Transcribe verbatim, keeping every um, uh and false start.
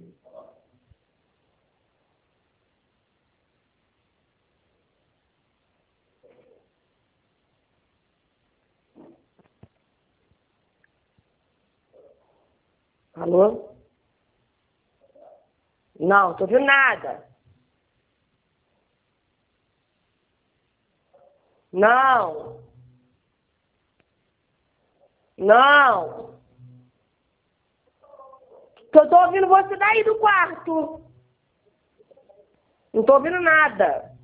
Alô? Não, tô ouvindo nada. Não. Não. Eu tô ouvindo você daí do quarto. Não tô ouvindo nada.